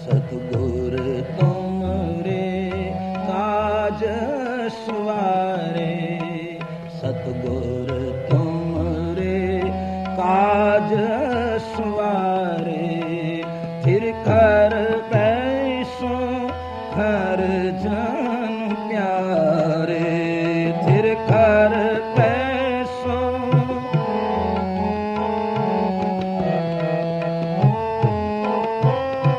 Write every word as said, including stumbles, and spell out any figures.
सतगुर तुमरे काज सवारे, सतगुर तुमरे काज सवारे। फिर कर पैसों हर जन प्यारे,